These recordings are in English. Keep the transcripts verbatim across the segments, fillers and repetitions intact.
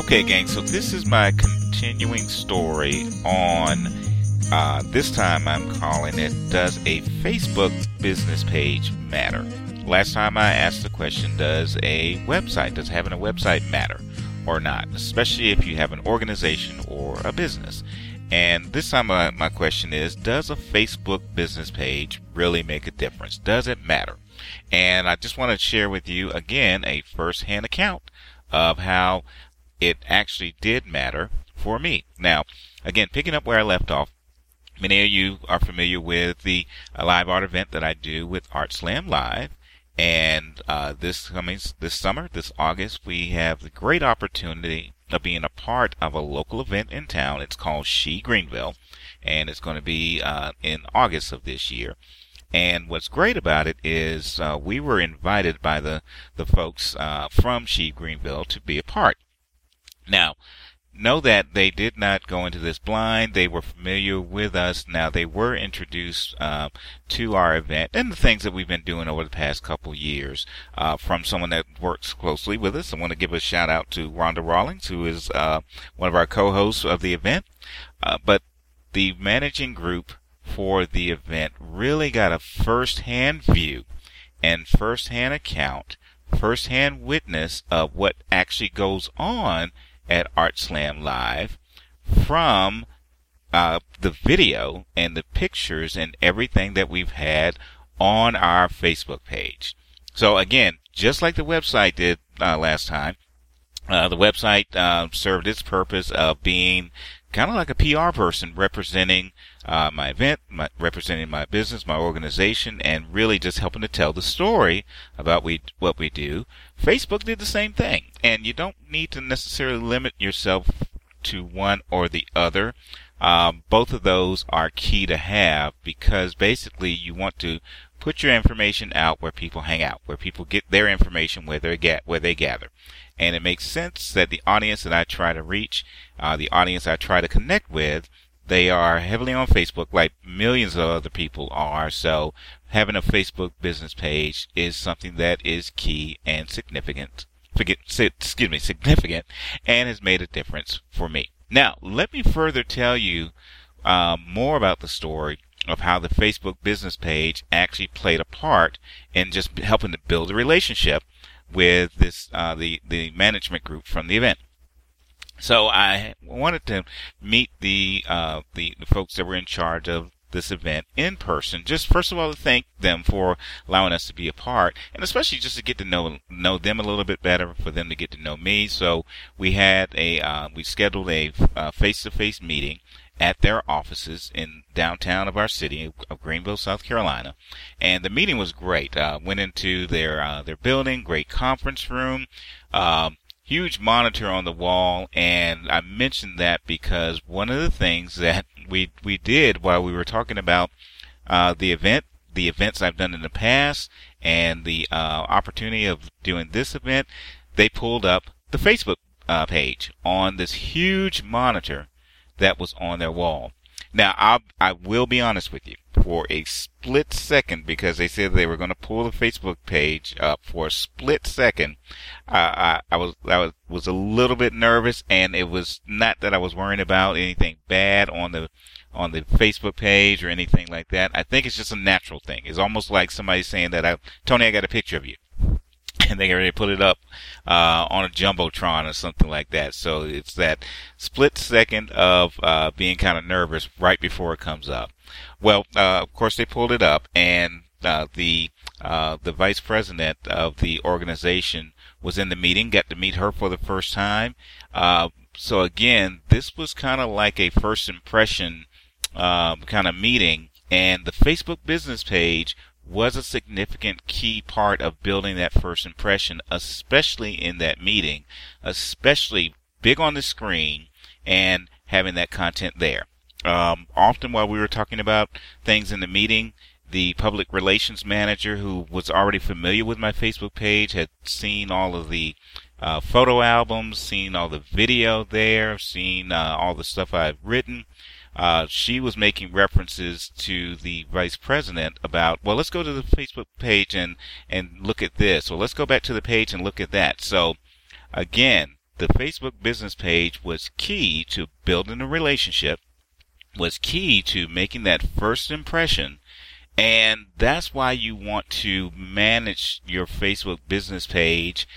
Okay, gang, so this is my continuing story on, uh, this time I'm calling it, does a Facebook business page matter? Last time I asked the question, does a website, does having a website matter or not? Especially if you have an organization or a business. And this time my, my question is, does a Facebook business page really make a difference? Does it matter? And I just want to share with you, again, a first-hand account of how it actually did matter for me. Now, again, picking up where I left off, many of you are familiar with the uh, live art event that I do with Art Slam Live. And uh, this coming this summer, this August, we have the great opportunity of being a part of a local event in town. It's called She Greenville, and it's going to be uh, in August of this year. And what's great about it is uh, we were invited by the the folks uh, from She Greenville to be a part. Now, know that they did not go into this blind. They were familiar with us. Now, they were introduced uh, to our event and the things that we've been doing over the past couple years uh, from someone that works closely with us. I want to give a shout out to Rhonda Rawlings, who is uh, one of our co-hosts of the event. Uh, but the managing group for the event really got a first-hand view and first-hand account, first-hand witness of what actually goes on at Art Slam Live from uh, the video and the pictures and everything that we've had on our Facebook page. So again, just like the website did uh, last time, uh, the website uh, served its purpose of being kind of like a P R person representing uh, my event, my, representing my business, my organization, and really just helping to tell the story about we, what we do. Facebook did the same thing, and you don't need to necessarily limit yourself to one or the other. Um, both of those are key to have because basically you want to put your information out where people hang out, where people get their information, where they get where they gather. And it makes sense that the audience that I try to reach, uh, the audience I try to connect with, they are heavily on Facebook like millions of other people are. So having a Facebook business page is something that is key and significant. Forget, excuse me, significant, and has made a difference for me. Now, let me further tell you uh, more about the story of how the Facebook business page actually played a part in just helping to build a relationship with this uh, the the management group from the event. So I wanted to meet the uh, the, the folks that were in charge of this event in person. Just first of all to thank them for allowing us to be a part, and especially just to get to know know them a little bit better, for them to get to know me. So we had a uh, we scheduled a uh, face-to-face meeting at their offices in downtown of our city of Greenville, South Carolina, and the meeting was great. Uh, went into their uh, their building, great conference room, um, huge monitor on the wall, and I mentioned that because one of the things that we we did while we were talking about uh, the event, the events I've done in the past, and the uh, opportunity of doing this event, they pulled up the Facebook uh, page on this huge monitor that was on their wall. Now, I'll, I will be honest with you. For a split second, because they said they were going to pull the Facebook page up for a split second, uh, I, I was I was, was a little bit nervous, and it was not that I was worrying about anything bad on the on the Facebook page or anything like that. I think it's just a natural thing. It's almost like somebody saying that, I, Tony, I got a picture of you. And they already put it up uh, on a jumbotron or something like that. So it's that split second of uh, being kind of nervous right before it comes up. Well, uh, of course, they pulled it up, and uh, the uh, the vice president of the organization was in the meeting. Got to meet her for the first time. Uh, so again, this was kind of like a first impression uh, kind of meeting, and the Facebook business page was a significant key part of building that first impression, especially in that meeting, especially big on the screen and having that content there. Um, often while we were talking about things in the meeting, the public relations manager, who was already familiar with my Facebook page, had seen all of the uh, photo albums, seen all the video there, seen uh, all the stuff I've written. Uh, she was making references to the vice president about, well, let's go to the Facebook page and, and look at this, or let's go back to the page and look at that. So, again, the Facebook business page was key to building a relationship, was key to making that first impression. And that's why you want to manage your Facebook business page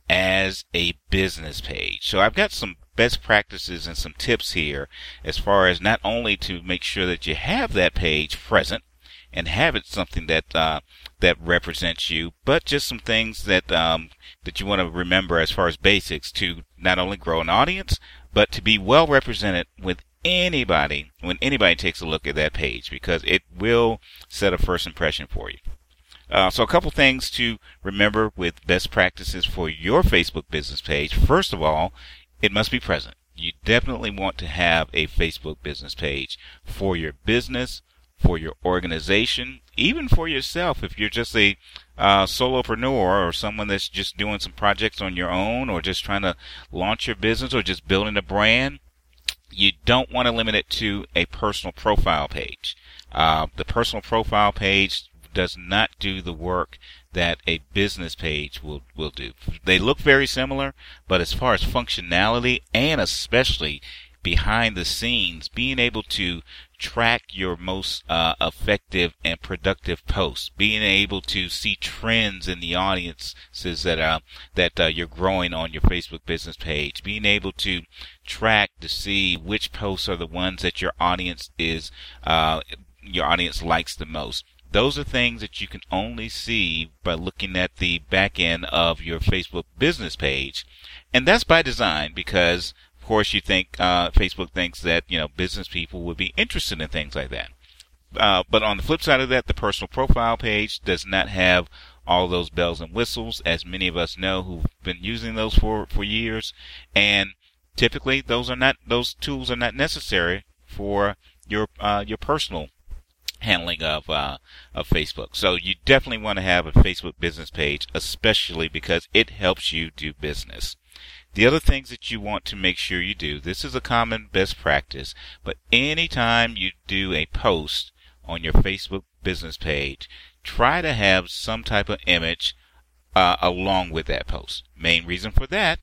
as a business page. So I've got some best practices and some tips here as far as not only to make sure that you have that page present and have it something that uh, that represents you, but just some things that um, that you want to remember as far as basics to not only grow an audience, but to be well represented with anybody when anybody takes a look at that page, because it will set a first impression for you. Uh, so a couple things to remember with best practices for your Facebook business page. First of all, it must be present. You definitely want to have a Facebook business page for your business, for your organization, even for yourself. If you're just a uh, solopreneur or someone that's just doing some projects on your own, or just trying to launch your business, or just building a brand, you don't want to limit it to a personal profile page. Uh, the personal profile page does not do the work that a business page will, will do. They look very similar, but as far as functionality and especially behind the scenes, being able to track your most uh, effective and productive posts, being able to see trends in the audiences that uh, that uh, you're growing on your Facebook business page, being able to track to see which posts are the ones that your audience is uh, your audience likes the most. Those are things that you can only see by looking at the back end of your Facebook business page, and that's by design, because of course, you think uh, Facebook thinks that you know business people would be interested in things like that. Uh, but on the flip side of that, the personal profile page does not have all those bells and whistles, as many of us know who've been using those for, for years. And typically, those are not those tools are not necessary for your uh, your personal handling of uh, of Facebook. So you definitely want to have a Facebook business page, especially because it helps you do business. The other things that you want to make sure you do, this is a common best practice, but anytime you do a post on your Facebook business page, try to have some type of image uh, along with that post. Main reason for that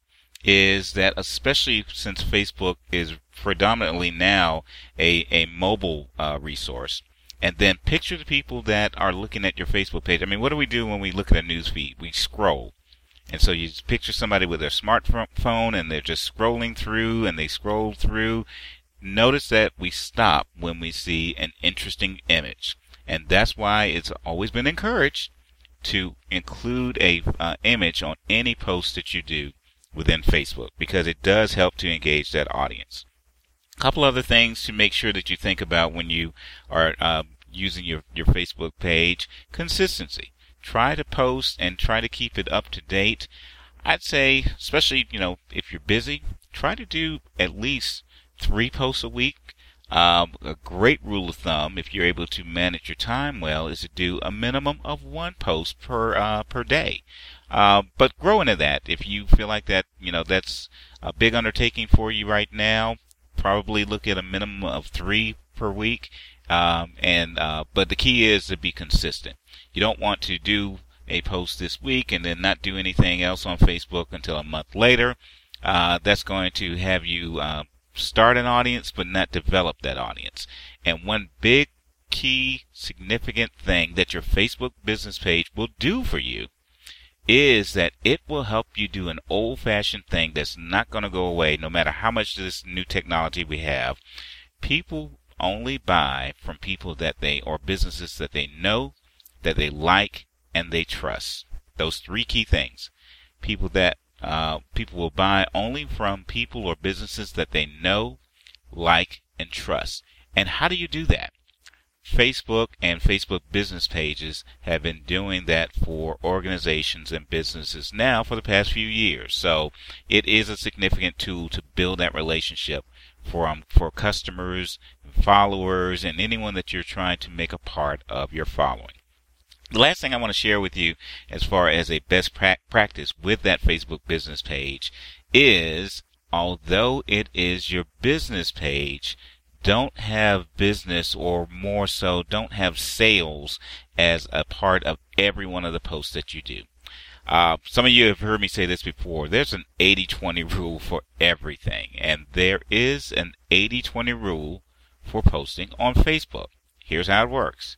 is that, especially since Facebook is predominantly now a, a mobile uh, resource, and then picture the people that are looking at your Facebook page. I mean, what do we do when we look at a news feed? We scroll. And so you picture somebody with their smartphone and they're just scrolling through and they scroll through. Notice that we stop when we see an interesting image. And that's why it's always been encouraged to include a uh, image on any post that you do within Facebook, because it does help to engage that audience. A couple other things to make sure that you think about when you are uh, using your, your Facebook page. Consistency. Try to post and try to keep it up to date. I'd say, especially, you know, if you're busy, try to do at least three posts a week. Um, a great rule of thumb, if you're able to manage your time well, is to do a minimum of one post per uh, per day. Uh, but grow into that. If you feel like that, you know, that's a big undertaking for you right now, probably look at a minimum of three per week. Um, and uh, but the key is to be consistent. You don't want to do a post this week and then not do anything else on Facebook until a month later. Uh, that's going to have you uh, start an audience but not develop that audience. And one big, key, significant thing that your Facebook business page will do for you is that it will help you do an old-fashioned thing that's not going to go away no matter how much of this new technology we have. People only buy from people that they, or businesses that they know, that they like, and they trust. Those three key things. People that uh, people will buy only from people or businesses that they know, like, and trust. And how do you do that? Facebook and Facebook business pages have been doing that for organizations and businesses now for the past few years. So it is a significant tool to build that relationship for um, for customers, followers, and anyone that you're trying to make a part of your following. The last thing I want to share with you as far as a best pra- practice with that Facebook business page is, although it is your business page, don't have business, or more so, don't have sales as a part of every one of the posts that you do. Uh, some of you have heard me say this before. There's an eighty twenty rule for everything, and there is an eighty twenty rule for posting on Facebook. Here's how it works.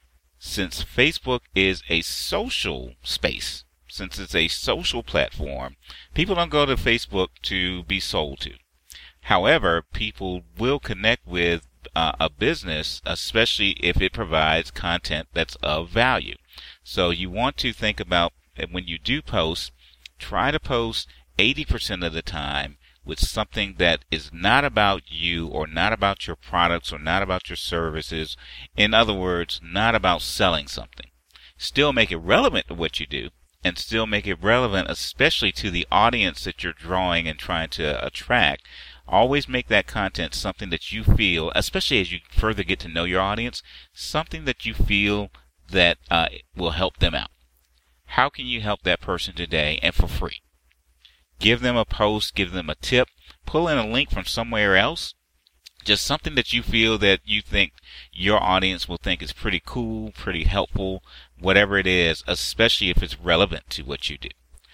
Since Facebook is a social space, since it's a social platform, people don't go to Facebook to be sold to. However, people will connect with uh, a business, especially if it provides content that's of value. So you want to think about, when you do post, try to post eighty percent of the time with something that is not about you or not about your products or not about your services. In other words, not about selling something. Still make it relevant to what you do, and still make it relevant especially to the audience that you're drawing and trying to attract. Always make that content something that you feel, especially as you further get to know your audience, something that you feel that uh, will help them out. How can you help that person today and for free? Give them a post, give them a tip, pull in a link from somewhere else, just something that you feel that you think your audience will think is pretty cool, pretty helpful, whatever it is, especially if it's relevant to what you do.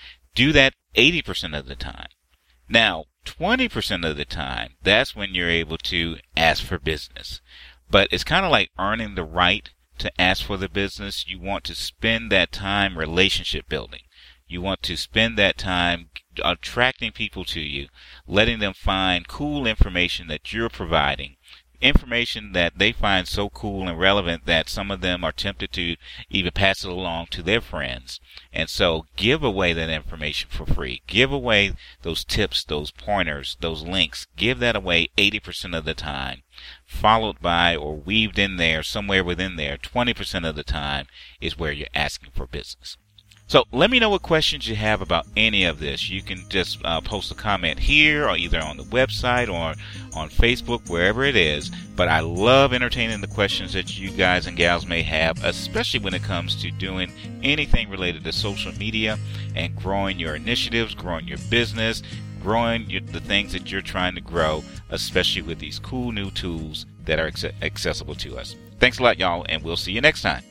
Do that eighty percent of the time. Now, twenty percent of the time, that's when you're able to ask for business. But it's kind of like earning the right to ask for the business. You want to spend that time relationship building. You want to spend that time attracting people to you, letting them find cool information that you're providing, information that they find so cool and relevant that some of them are tempted to even pass it along to their friends. And so give away that information for free. Give away those tips, those pointers, those links. Give that away eighty percent of the time, followed by or weaved in there, somewhere within there, twenty percent of the time is where you're asking for business. So let me know what questions you have about any of this. You can just uh, post a comment here or either on the website or on Facebook, wherever it is. But I love entertaining the questions that you guys and gals may have, especially when it comes to doing anything related to social media and growing your initiatives, growing your business, growing your, the things that you're trying to grow, especially with these cool new tools that are accessible to us. Thanks a lot, y'all, and we'll see you next time.